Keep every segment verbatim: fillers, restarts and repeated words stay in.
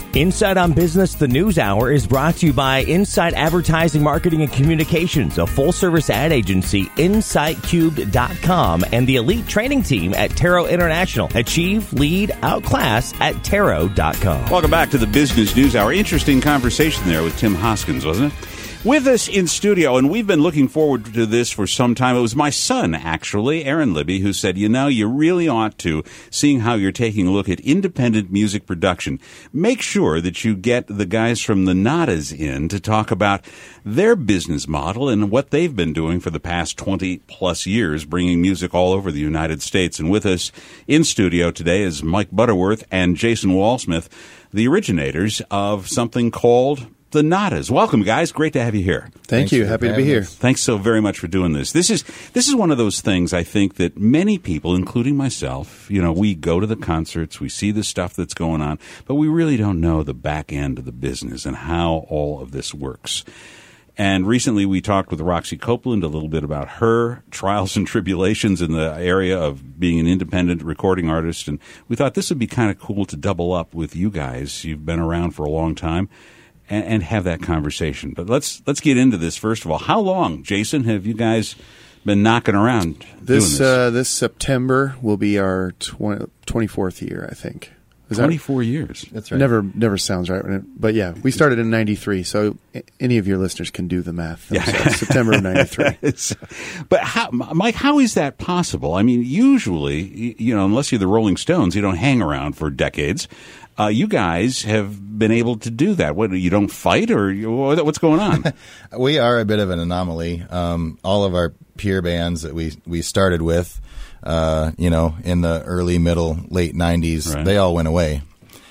Inside on Business, the News Hour is brought to you by Insight Advertising, Marketing, and Communications, a full-service ad agency, insight cube dot com, and the elite training team at Taro International. Achieve, lead, outclass at taro dot com. Welcome back to the Business News Hour. Interesting conversation there with Tim Hoskins, wasn't it? With us in studio, and we've been looking forward to this for some time. It was my son, actually, Aaron Libby, who said, you know, you really ought to, seeing how you're taking a look at independent music production, make sure that you get the guys from the Nadas in to talk about their business model and what they've been doing for the past twenty-plus years, bringing music all over the United States. And with us in studio today is Mike Butterworth and Jason Walsmith, the originators of something called the Nadas. Welcome, guys. Great to have you here. Thank Thanks you. Happy to be here. Thanks so very much for doing this. This is this is one of those things I think that many people, including myself, you know, we go to the concerts, we see the stuff that's going on, but we really don't know the back end of the business and how all of this works. And recently we talked with Roxy Copeland a little bit about her trials and tribulations in the area of being an independent recording artist, and we thought this would be kind of cool to double up with you guys. You've been around for a long time. And, and have that conversation. But let's let's get into this first of all. How long, Jason, have you guys been knocking around This doing this? uh, this September will be our twenty-fourth year, I think. Is that- twenty-four years. That's right. Never never sounds right, but yeah, we started in ninety-three. So any of your listeners can do the math. Yeah. September of ninety-three. It's, but how, Mike, how is that possible? I mean, usually, you know, unless you're the Rolling Stones, you don't hang around for decades. Uh, you guys have been able to do that. What, you don't fight, or you, what's going on? We are a bit of an anomaly. Um, all of our peer bands that we, we started with, uh, you know, in the early, middle, late nineties, Right. they all went away.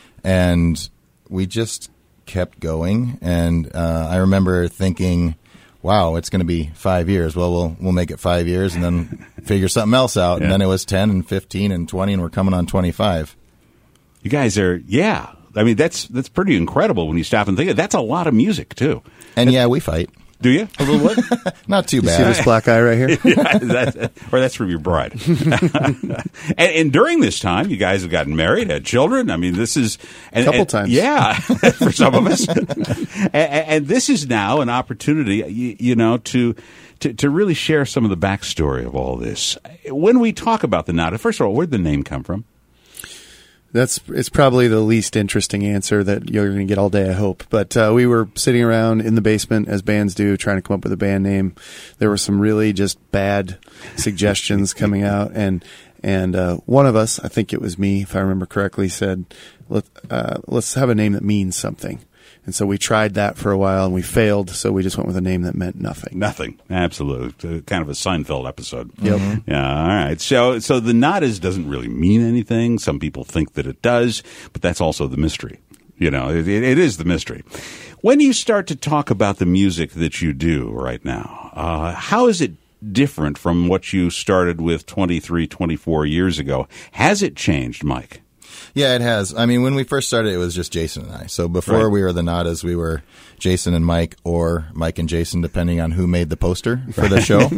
And we just kept going. And uh, I remember thinking, wow, it's going to be five years. Well, we'll we'll make it five years and then figure something else out. Yeah. And then it was ten and fifteen and twenty, and we're coming on twenty-five. You guys are, yeah. I mean, that's that's pretty incredible when you stop and think of it. That's a lot of music, too. And yeah, we fight. Do you? A little bit? Not too See bad. this black eye right here? Yeah, that, or that's from your bride. and, and during this time, you guys have gotten married, had children. I mean, this is A couple times. Yeah, for some of us. and, and this is now an opportunity, you, you know, to, to to really share some of the backstory of all this. When we talk about the Nada, first of all, where'd the name come from? That's it's probably the least interesting answer that you're going to get all day, I hope. But uh, we were sitting around in the basement, as bands do, trying to come up with a band name. There were some really just bad suggestions coming out, and and uh, one of us, I think it was me, if I remember correctly, said, Let, uh, let's have a name that means something. And so we tried that for a while, and we failed, so we just went with a name that meant nothing. Nothing. Absolutely. Kind of a Seinfeld episode. Yep. Yeah, all right. So so the Nadas doesn't really mean anything. Some people think that it does, but that's also the mystery. You know, it, it, it is the mystery. When you start to talk about the music that you do right now, uh, how is it different from what you started with twenty-three, twenty-four years ago? Has it changed, Mike? Yeah, it has. I mean, when we first started, it was just Jason and I. So before Right. we were the Nadas, we were Jason and Mike, or Mike and Jason, depending on who made the poster for the show.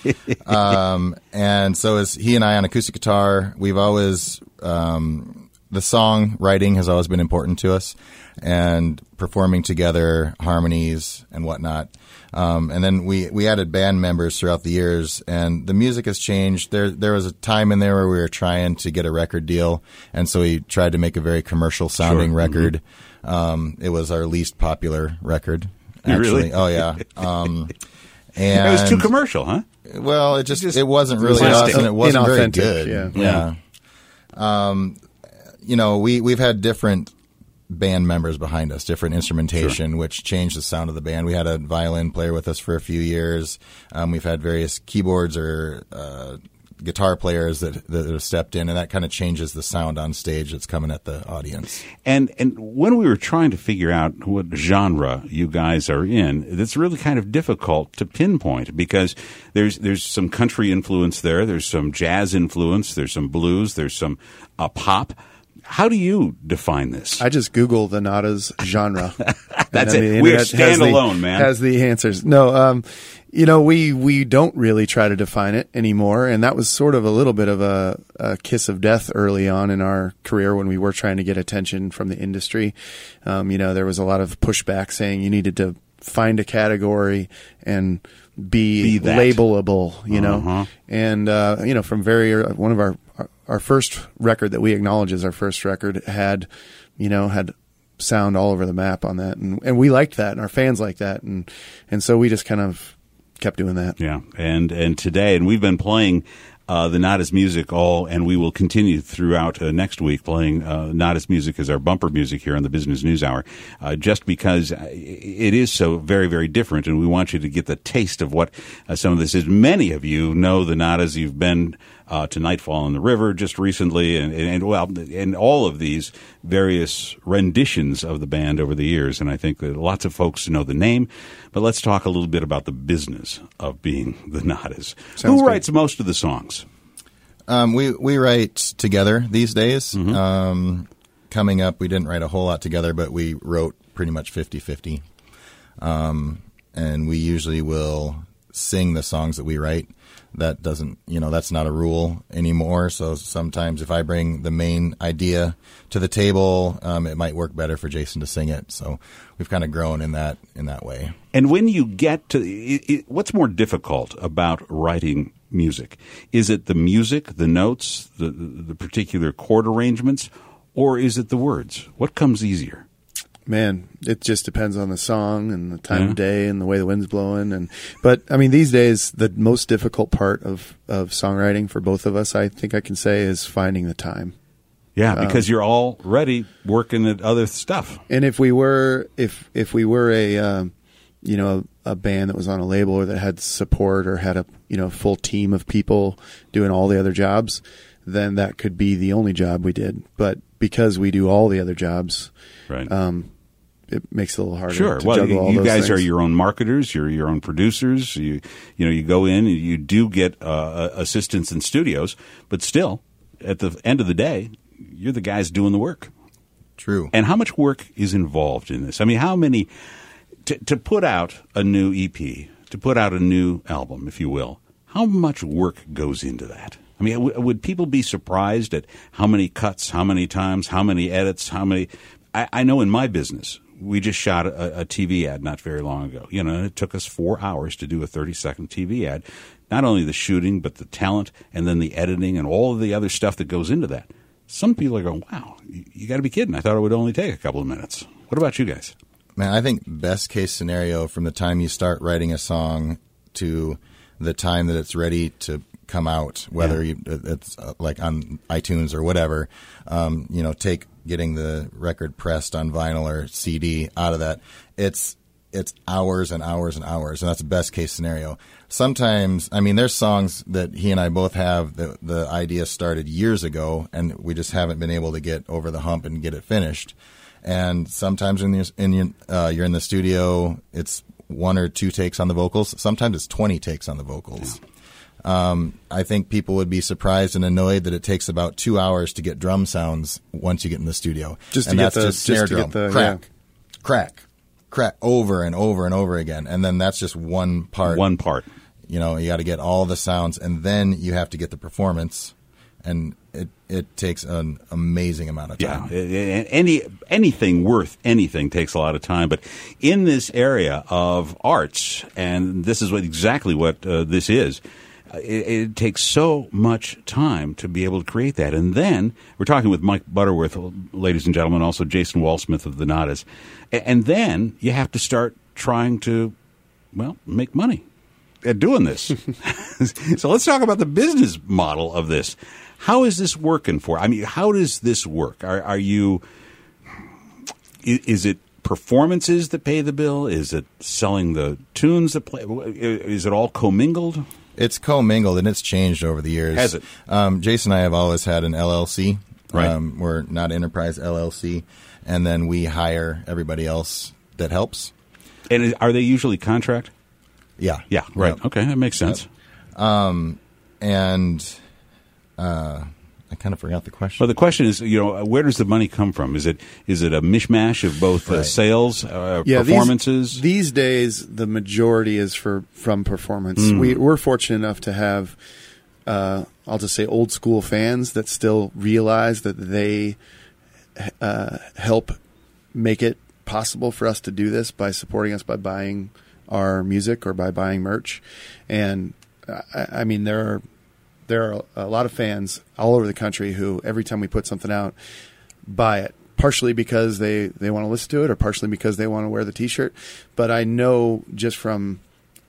um, and so as he and I on acoustic guitar, we've always, um, the song writing has always been important to us, and performing together, harmonies and whatnot. Um, and then we, we added band members throughout the years, and the music has changed. There there was a time in there where we were trying to get a record deal, and so we tried to make a very commercial sounding Sure. record. Mm-hmm. Um, it was our least popular record, You actually. really? Oh yeah. Um, and It was too commercial, huh? well, it just, Just- it wasn't really Plastic. us, and it wasn't very Inauthentic, good. yeah. Yeah. Um, you know, we we've had different band members behind us, different instrumentation, Sure. which changed the sound of the band. We had a violin player with us for a few years. Um, we've had various keyboards or uh, guitar players that, that have stepped in, and that kind of changes the sound on stage that's coming at the audience. And and when we were trying to figure out what genre you guys are in, it's really kind of difficult to pinpoint, because there's there's some country influence there, there's some jazz influence, there's some blues, there's some uh, pop. How do you define this? I just Google the Nadas genre. That's and it. We're standalone, man. Has the answers. No, um, you know, we, we don't really try to define it anymore. And that was sort of a little bit of a, a kiss of death early on in our career when we were trying to get attention from the industry. Um, you know, there was a lot of pushback saying you needed to find a category and be, be labelable, you know, uh-huh. and, uh, you know, from very, uh, one of our, our, our first record that we acknowledge as our first record had, you know, had sound all over the map on that. And, and we liked that and our fans liked that. And, and so we just kind of kept doing that. Yeah. And, and today, and we've been playing, Uh, the Nadas music all, and we will continue throughout uh, next week playing uh, Nadas music as our bumper music here on the Business News Hour, uh, just because it is so very, very different, and we want you to get the taste of what uh, some of this is. Many of you know the Nadas. You've been uh, to Nightfall on the River just recently, and, and, and well, and all of these various renditions of the band over the years, and I think that lots of folks know the name. But let's talk a little bit about the business of being the Nadas. Sounds Who good. writes most of the songs? Um, we we write together these days. Mm-hmm. Um, coming up, we didn't write a whole lot together, but we wrote pretty much fifty-fifty. Um, and we usually will sing the songs that we write. That doesn't, you know, that's not a rule anymore. So sometimes if I bring the main idea to the table, um, it might work better for Jason to sing it. So we've kind of grown in that in that way. And when you get to it, it, what's more difficult about writing music? Is it the music, the notes, the the particular chord arrangements, or is it the words? What comes easier? Man, it just depends on the song and the time Yeah. of day and the way the wind's blowing. And but I mean, these days, the most difficult part of, of songwriting for both of us, I think I can say, is finding the time. Yeah, because um, you're already working at other stuff. And if we were, if if we were a, um, you know, a, a band that was on a label or that had support or had a, you know, full team of people doing all the other jobs, then that could be the only job we did. But because we do all the other jobs, right. Um, it makes it a little harder Sure. to Well, juggle all you those guys things. are your own marketers. You're your own producers. You, you know, you go in and you do get uh, assistants in studios, but still, at the end of the day, you're the guys doing the work. True. And how much work is involved in this? I mean, how many to, to put out a new E P, to put out a new album, if you will? How much work goes into that? I mean, w- would people be surprised at how many cuts, how many times, how many edits, how many? I, I know in my business, we just shot a, a T V ad not very long ago. You know, and it took us four hours to do a thirty-second T V ad. Not only the shooting, but the talent, and then the editing, and all of the other stuff that goes into that. Some people are going, wow, you, you got to be kidding. I thought it would only take a couple of minutes. What about you guys? Man, I think best case scenario from the time you start writing a song to the time that it's ready to come out, whether Yeah. you, it's uh, like on iTunes or whatever, um, you know, take getting the record pressed on vinyl or C D out of that. It's it's hours and hours and hours, and that's the best case scenario. Sometimes, I mean, there's songs that he and I both have that the idea started years ago, and we just haven't been able to get over the hump and get it finished. And sometimes when you're in, your, uh, you're in the studio, it's one or two takes on the vocals. Sometimes it's twenty takes on the vocals. Yeah. Um, I think people would be surprised and annoyed that it takes about two hours to get drum sounds once you get in the studio. Just to and get that's the- just snare just to drum. get the- crack, yeah. crack, crack, over and over and over again. And then that's just one part. One part. You know, you got to get all the sounds, and then you have to get the performance, and it it takes an amazing amount of time. Yeah, any anything worth anything takes a lot of time. But in this area of arts, and this is what exactly what uh, this is, uh, it, it takes so much time to be able to create that. And then we're talking with Mike Butterworth, ladies and gentlemen, also Jason Walsmith of the Nadas. And then you have to start trying to, well, make money at doing this. So let's talk about the business model of this. How is this working for? I mean, how does this work? Are, are you? Is it performances that pay the bill? Is it selling the tunes that play? Is it all commingled? It's commingled, and it's changed over the years. Has it? Um, Jason and I have always had an L L C. Right. Um, we're not Enterprise L L C, and then we hire everybody else that helps. And are they usually contract? Yeah. Yeah. Right. Yep. Okay, that makes sense. Um, and uh, I kind of forgot the question. Well, the question is, you know, where does the money come from? Is it is it a mishmash of both uh, Right. sales, uh, Yeah, performances? These, these days, the majority is for from performance. Mm. We, we're fortunate enough to have, uh, I'll just say, old school fans that still realize that they uh, help make it possible for us to do this by supporting us by buying our music or by buying merch. And I, I mean, there are there are a lot of fans all over the country who every time we put something out, buy it. Partially because they, they want to listen to it, or partially because they want to wear the T-shirt. But I know just from,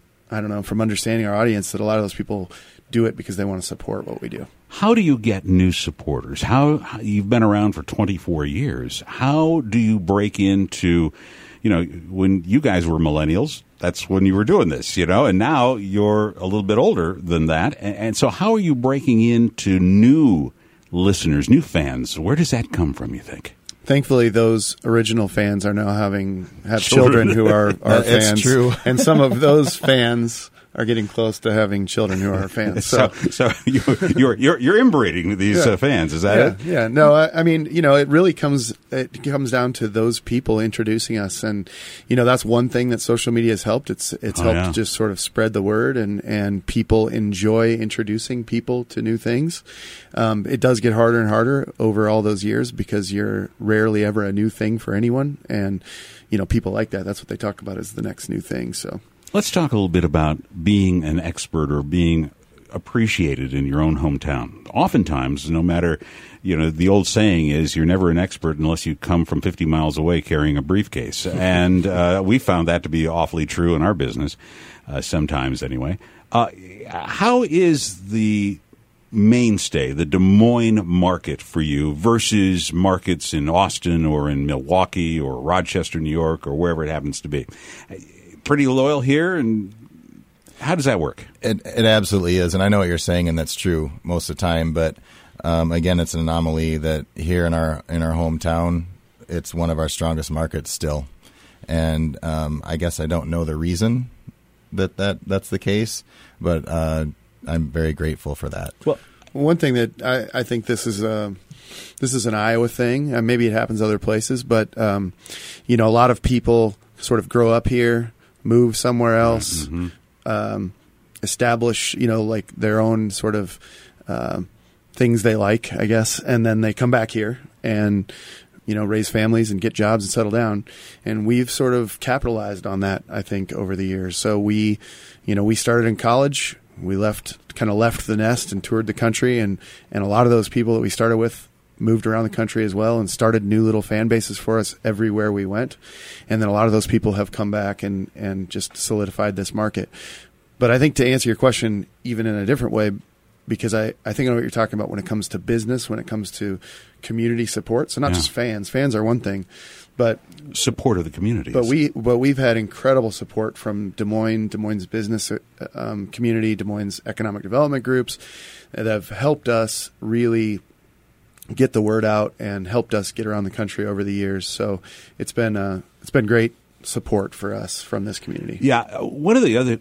I don't know, from understanding our audience that a lot of those people do it because they want to support what we do. How do you get new supporters? How, how you've been around for twenty-four years. How do you break into, you know, when you guys were millennials, that's when you were doing this, you know, and now you're a little bit older than that. And, and so how are you breaking into new listeners, new fans? Where does that come from, you think? Thankfully, those original fans are now having have children, who are our It's fans. true. And some of those fans are getting close to having children who are our fans. So, So, so you, you're you're you're inbreeding these Yeah. uh, fans, is that yeah, it? yeah. No, I, I mean, you know, it really comes it comes down to those people introducing us, and you know, that's one thing that social media has helped. It's it's Oh, helped yeah. just sort of spread the word, and and people enjoy introducing people to new things. Um, it does get harder and harder over all those years because you're rarely ever a new thing for anyone, and you know, people like that. That's what they talk about as the next new thing. So. Let's talk a little bit about being an expert or being appreciated in your own hometown. Oftentimes, no matter, you know, the old saying is you're never an expert unless you come from fifty miles away carrying a briefcase. And uh, we found that to be awfully true in our business, uh, sometimes anyway. Uh, how is the mainstay, the Des Moines market for you versus markets in Austin or in Milwaukee or Rochester, New York, or wherever it happens to be? Pretty loyal here, and how does that work? It, it absolutely is, and I know what you're saying, and that's true most of the time. But um, again, it's an anomaly that here in our in our hometown, it's one of our strongest markets still. And um, I guess I don't know the reason that, that that's the case, but uh, I'm very grateful for that. Well, one thing that I, I think this is a this is an Iowa thing. Uh, maybe it happens other places, but um, you know, a lot of people sort of grow up here, move somewhere else, Mm-hmm. um, establish, you know, like their own sort of uh, things they like, I guess, and then they come back here and, you know, raise families and get jobs and settle down. And we've sort of capitalized on that, I think, over the years. So we, you know, we started in college. We left, kind of left the nest and toured the country, and, and a lot of those people that we started with moved around the country as well and started new little fan bases for us everywhere we went. And then a lot of those people have come back and, and just solidified this market. But I think to answer your question, even in a different way, because I, I think I know what you're talking about when it comes to business, when it comes to community support. So not Yeah. just fans. Fans are one thing, but Support of the communities. but we but we've had incredible support from Des Moines, Des Moines business um, community, Des Moines economic development groups that have helped us really get the word out and helped us get around the country over the years. So it's been uh, it's been great support for us from this community. Yeah, uh, one of the other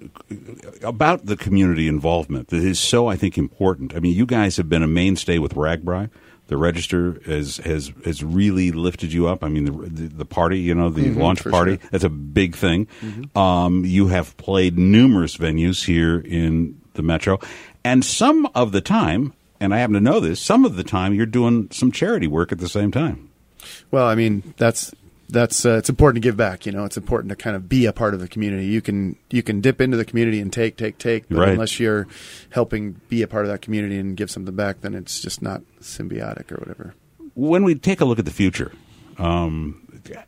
about the community involvement that is so, I think, important. I mean, you guys have been a mainstay with Ragbri. The Register has has has really lifted you up. I mean, the the, the party, you know, the Mhm, launch for party, sure. that's a big thing. Mm-hmm. Um, you have played numerous venues here in the Metro, and some of the time, and I happen to know this, some of the time you're doing some charity work at the same time. Well, I mean, that's that's uh, it's important to give back. You know, it's important to kind of be a part of the community. You can you can dip into the community and take, take, take, but Right. unless you're helping be a part of that community and give something back, then it's just not symbiotic or whatever. When we take a look at the future, um,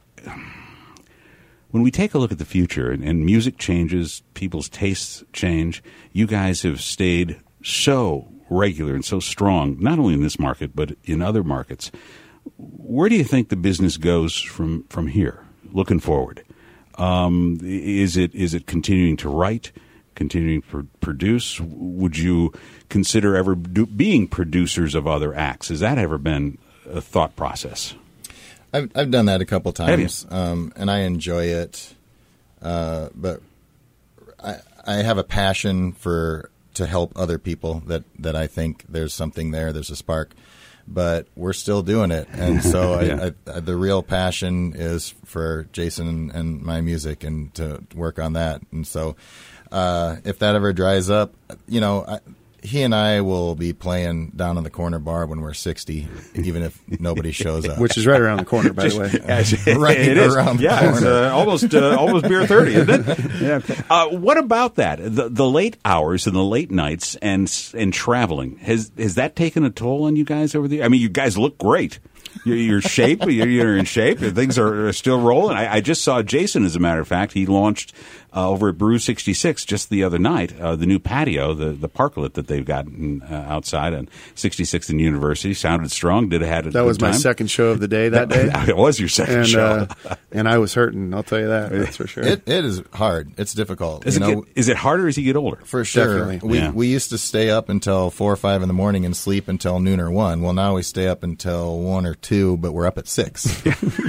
when we take a look at the future and, and music changes, people's tastes change, you guys have stayed so regular and so strong, not only in this market, but in other markets. Where do you think the business goes from, from here, looking forward? Um, is it is it continuing to write, continuing to produce? Would you consider ever do, being producers of other acts? Has that ever been a thought process? I've I've done that a couple Have you? times, um, and I enjoy it. Uh, but I I have a passion for to help other people that, that I think there's something there, there's a spark. But we're still doing it, and so yeah. I, I, the real passion is for Jason and, and my music, and to work on that. And so, uh, if that ever dries up, you know, I, he and I will be playing down in the corner bar when we're sixty, even if nobody shows up. Which is right around the corner, by the way. Right it around is. the yeah, corner. It's uh, almost uh, almost beer thirty, isn't it? Yeah. Uh, what about that? The, the late hours and the late nights and and traveling has has that taken a toll on you guys over the? I mean, you guys look great. Your, your shape, you're, you're in shape. Things are, are still rolling. I, I just saw Jason, as a matter of fact. He launched uh, over at Brew sixty-six just the other night, uh, the new patio, the, the parklet that they've got in, uh, outside on sixty-sixth and University. Sounded strong. Did had a That was time. my second show of the day that day. It was your second and, show. uh, and I was hurting, I'll tell you that. That's for sure. It, it is hard. It's difficult. Is, you it know, get, is it harder as you get older? For sure. Definitely. We, yeah. we used to stay up until four or five in the morning and sleep until noon or one. Well, now we stay up until one or two, but we're up at six.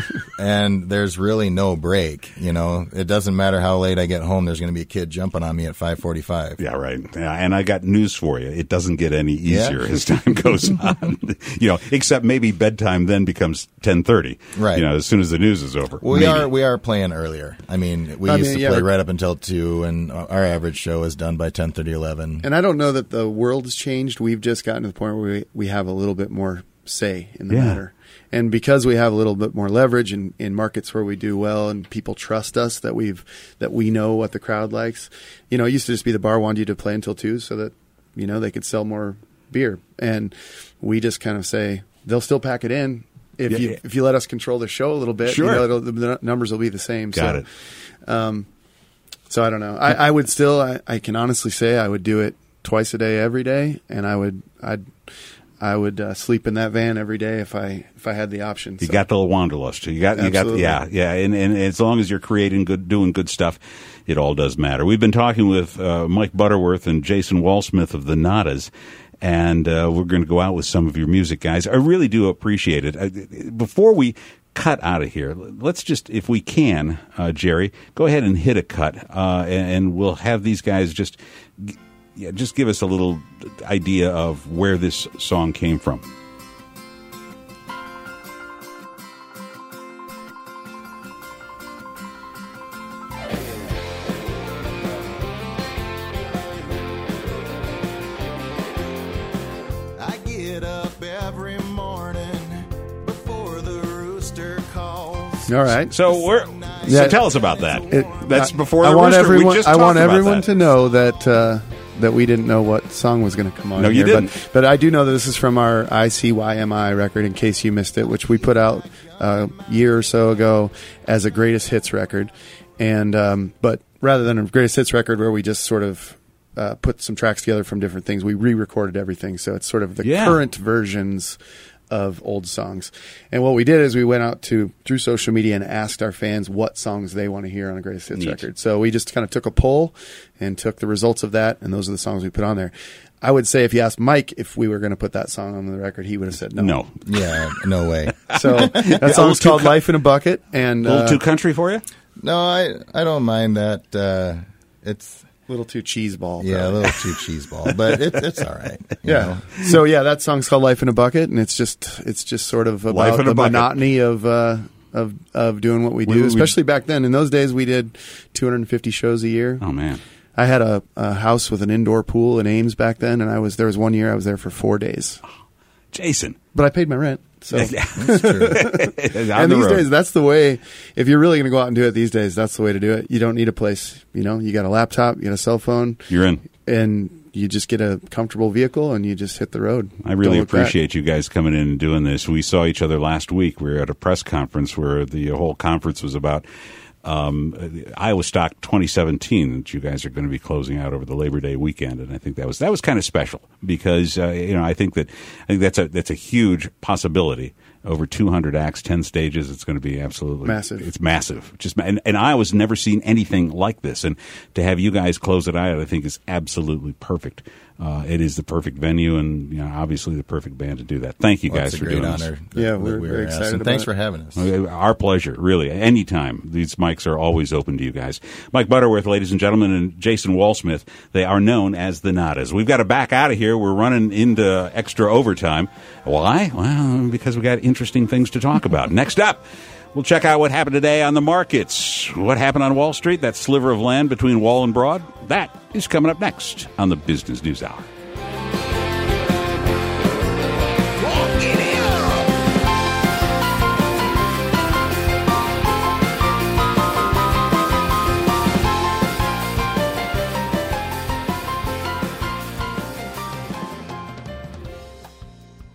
And there's really no break. You know, it doesn't matter how late I get home. There's going to be a kid jumping on me at five forty-five. Yeah, right. Yeah, and I got news for you. It doesn't get any easier yeah. as time goes on. You know, except maybe bedtime then becomes ten thirty. Right. You know, as soon as the news is over. Well, we maybe. are we are playing earlier. I mean, we I used mean, to yeah, play but- right up until two, and our average show is done by ten thirty, eleven. And I don't know that the world has changed. We've just gotten to the point where we, we have a little bit more say in the Yeah. matter. And because we have a little bit more leverage in, in markets where we do well and people trust us that we've that we know what the crowd likes. You know, it used to just be the bar wanted you to play until two so that, you know, they could sell more beer. And we just kind of say they'll still pack it in if Yeah, you yeah. if you let us control the show a little bit. Sure. You know, it'll, the numbers will be the same. Got so, it. Um, so I don't know. I, I would still. I, I can honestly say I would do it twice a day, every day, and I would. I'd. I would uh, sleep in that van every day if I if I had the option. You So- got the wanderlust. You got, you got, Absolutely. yeah, yeah. And, and as long as you're creating good, doing good stuff, it all does matter. We've been talking with uh, Mike Butterworth and Jason Walsmith of the Nadas, and uh, we're going to go out with some of your music, guys. I really do appreciate it. Uh, before we cut out of here, let's just, if we can, uh, Jerry, go ahead and hit a cut, uh, and, and we'll have these guys just. Yeah, just give us a little idea of where this song came from. I get up every morning before the rooster calls. All right. So we're Yeah. so tell us about that. It- That's I- before I the want rooster. We everyone. just I want talked about everyone that. to know that uh, that we didn't know what song was going to come on. No, you here, didn't. But, but I do know that this is from our I C Y M I record. In case you missed it, which we put out a year or so ago as a greatest hits record, and um, but rather than a greatest hits record where we just sort of uh, put some tracks together from different things, we re-recorded everything. So it's sort of the Yeah. current versions of old songs. And what we did is we went out to through social media and asked our fans what songs they want to hear on a greatest hits Neat. record. So we just kind of took a poll and took the results of that, and those are the songs we put on there. I would say if you asked Mike if we were going to put that song on the record, he would have said no. No, Yeah, no way. So that song's too called co- "Life in a Bucket," and a little uh, too country for you. No, I I don't mind that. Uh, it's a little too cheeseball. yeah, a probably. little too cheeseball, but it's it's all right. you Yeah. know. So yeah, that song's called "Life in a Bucket," and it's just it's just sort of Life about in a the bucket. monotony of uh, of of doing what we do. We- we- Especially back then. In those days, we did two hundred fifty shows a year. Oh man, I had a, a house with an indoor pool in Ames back then, and I was there was one year I was there for four days, Jason. but I paid my rent. So That's true. On and the these road. days, that's the way. If you're really going to go out and do it these days, that's the way to do it. You don't need a place. You know, you got a laptop, you got a cell phone, You're in. and you just get a comfortable vehicle and you just hit the road. I really Don't look back. appreciate you guys coming in and doing this. We saw each other last week. We were at a press conference where the whole conference was about um, Iowa Stock twenty seventeen that you guys are going to be closing out over the Labor Day weekend, and I think that was that was kind of special because uh, you know I think that I think that's a that's a huge possibility, over two hundred acts, ten stages. It's going to be absolutely Massive. It's massive. Just ma- and, and Iowa's never seen anything like this. And to have you guys close it out, I think is absolutely perfect. Uh, it is the perfect venue, and you know, obviously the perfect band to do that. Thank you Well, guys it's a for great doing honor. this. Yeah, that we're we very were asked. excited And about thanks it. for having us. Our pleasure, really. Anytime. These mics are always open to you guys. Mike Butterworth, ladies and gentlemen, and Jason Walsmith, they are known as the Nadas. We've got to back out of here. We're running into extra overtime. Why? Well, because we got interesting things to talk about. Next up, we'll check out what happened today on the markets. What happened on Wall Street, that sliver of land between Wall and Broad? That is coming up next on the Business News Hour.